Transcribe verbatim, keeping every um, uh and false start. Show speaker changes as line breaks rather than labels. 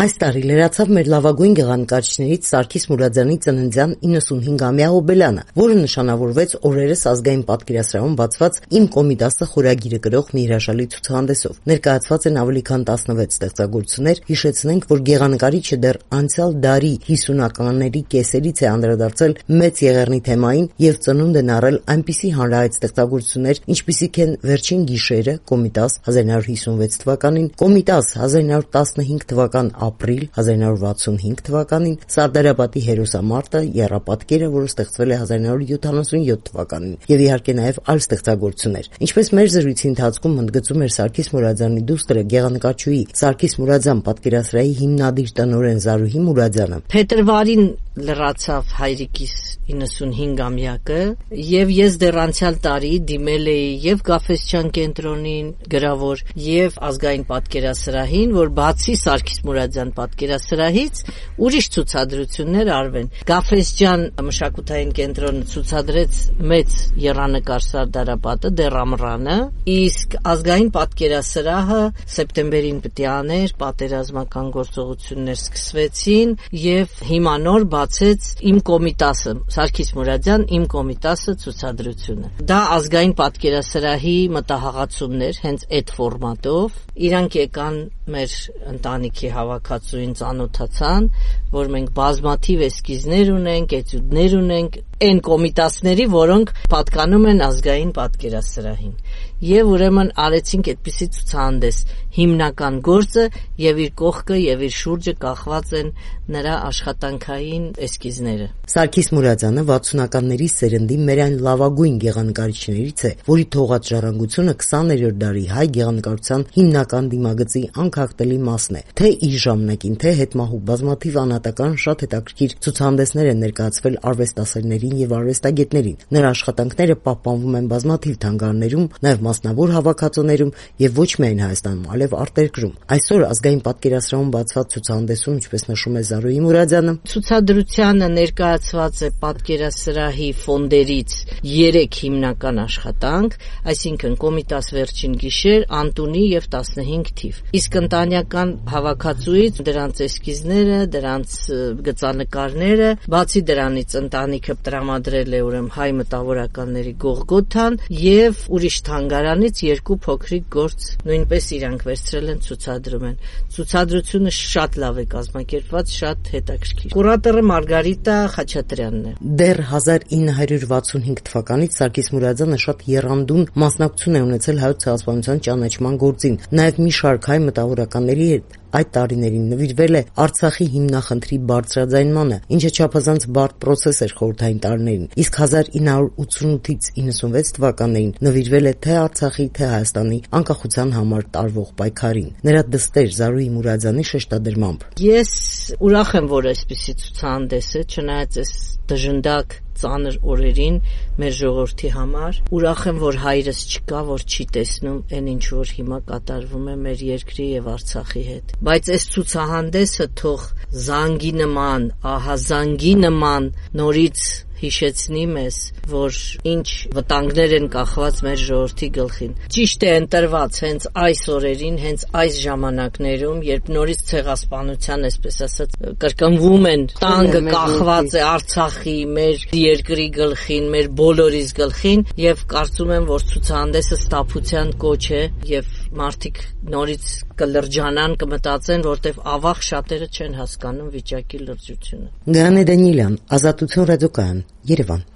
Այս տարի լրացավ մեր լավագույն գեղանկարիչներից Սարգիս Մուրադյանի ծննդյան իննսունհինգամյա հոբելյանը, որը նշանավորվեց օրերս ազգային պատկերասրահում բացված «Իմ Կոմիտասը» խորագիրը կրող մի հրաշալի ցուցահանդեսով։ Ներկայացված են ավելի քան տասնվեց ստեղծագործություններ, հիշեցնենք, որ գեղանկարիչը դեռ անցյալ դարի հիսունականների կեսերից է անդրադարձել Մեծ Եղեռնի թեմային եւ ծնունդ են առել այնպիսի հանրահայտ ստեղծագործություններ, ինչպիսիք են Վերջին գիշերը, Կոմիտաս հազար նույն հարյուր հիսունվեց թվականին, Կոմիտաս հազար նույն հարյուր տասնհինգ թվական ապրիլ հազար նույն հարյուր վաթսունհինգ թվականին, Սարդարապատի հերոսամարտը, Եռապատկերը, որը ստեղծվել է հազար նույն հարյուր յոթանասունյոթ թվականին, եւ իհարկե նաեւ այլ ստեղծագործություններ։ Ինչպես մեր զրույցի ընթացքում ընդգծում էր Սարգիս Մուրադյանի դուստրը գեղանկարչուհի Սարգիս Մուրադյան պատկերասրահի հիմնադիր տնօրեն Զարուհի Մուրադյանը,
փետրվարին լրացավ հայրիկիս իննսունհինգամյակը եւ ես դեռ անցյալ տարի դիմել էի եւ Գաֆէսճան կենտրոնին գրավոր եւ ազգային պատկերասրահին, որ բացի Սարգիս Մուրադյան պատկերասրահից ուրիշ ցուցադրություններ արվեն։ Գաֆէսճան մշակութային կենտրոնը ցուցադրեց մեծ եռանկար Սարդարապատը, դեռ ամռանը, իսկ ազգային պատկերասրահը սեպտեմբերին պիտի աներ, պատերազմական գործողություններ սկսվեցին եւ հիմա նոր բացեց Իմ Կոմիտասը, Սարգիս Մուրադյան Իմ Կոմիտասը ցուցադրությունը։ Դա ազգային պատկերասրահի մտահղացումներ, հենց այդ ֆորմատով։ Իրանք եկան մեր ընտանիքի հավաքածուին, ծանոթացան, որ մենք բազմաթիվ էսքիզներ ունենք, էտյուդներ ունենք, այն կոմիտասների, որոնք պատկանում են ազգային պատկերասրահին։ Եվ ուրեմն արեցինք այդպիսի ցուցահանդես, հիմնական գործը եւ իր կողքը եւ իր շուրջը կախված են նրա աշխատանքային էսքիզները։
Սարգիս Մուրադյանը վաթսունականների սերնդի մեր այն լավագույն գեղանկարիչներից է, որի թողած ժառանգությունը քսաներորդ դարի հայ գեղանկարության հիմնական դիմագծի անքակտելի մասն է։ Թե իր ժամանակին, թե հետմահու բազմաթիվ անհատական շատ հետաքրքիր ցուցահանդեսներ են ներկայացվել արվեստասերներին եւ արվեստագետներին։ Նրա աշխատանքները պահպանվում են բազմաթիվ թանգարաններում, նաեւ մասնավոր հավաքածուներում եւ ոչ միայն Հայաստանում, այլև արտերկրում։ Այսօր ազգային պատկերասրահում բացված ցուցահանդեսում, ինչպես նշում է Զարուհի Մուրադյանը,
ցուցադրությանը ներկայացված է պատկերասրահի ֆոնդերից երեք հիմնական աշխատանք, այսինքն Կոմիտաս Վերջին գիշեր, Անտունի եւ տասնհինգ թիվ։ Իսկ ընտանեկան հավաքածուից դրանց էսքիզները, դրանց գծանկարները, բացի դրանից ընտանիքը տրամադրել է ուրեմն հայ մտավորականների Գողգոթան եւ ուրիշ թանգարանից երկու փոքրիկ գործ նույնպես իրանք վերցրել են, ցուցադրում են։ Ցուցադրությունը շատ լավ է կազմակերպված, շատ հետաքրքիր։ Կուրատորը Մարգարիտա Խաչատրյանն է։
Դեռ հազար նույն հարյուր վաթսունհինգ թվականից Սարգիս Մուրադյանը շատ եռանդուն մասնակցություն է ունեցել հայոց ցեղասպանության ճանաչման գործին, նաեւ մի շարք հայ մտավորականների հետ այդ տարիներին նվիրվել է Արցախի հիմնախնդրի բարձրաձայնմանը, ինչը չափազանց բարդ պրոցես էր խորհրդային տարիներին, իսկ հազար նույն հարյուր ութսունութից իննսունվեց թվականներին նվիրվել է թե Արցախի, թե Հայաստանի անկախության համար տարվող պայքարին։ Նրա դստեր Զարուհի Մուրադյանի շեշտադրմամբ,
ես ուրախ եմ, որ այսպիսի ցուցահանդես է, չնայած այս դժնդակ ծանր օրերին մեր ժողովրդի համար, ուրախ եմ, որ հայրս չկա, որ չի տեսնում այն ինչ որ հիմա կատարվում է մեր երկրի եւ Արցախի հետ։ Բայց այս ցուցահանդեսը թող զանգի նման, ահա զանգի նման նորից հիշեցնի մեզ, որ ինչ վտանգներ են կախված մեր ժողովրդի գլխին։ Ճիշտ է ընտրված հենց այս օրերին, հենց այս ժամանակներում, երբ նորից ցեղասպանության, այսպես ասած, կրկնվում են, տանգը կախված է Արցախի, մեր երկրի գլխին, մեր բոլորիս գլխին, եւ կարծում եմ, որ ցուցահանդեսը ստապության կոչ է եւ մարդիկ նորից կլրջանան, կմտածեն, որտեվ ավաղ շատերը չեն հասկանում վիճակի լրջությունը։
Գարանե Դանիելյան, Ազատություն ռադիոկայան, Երևան։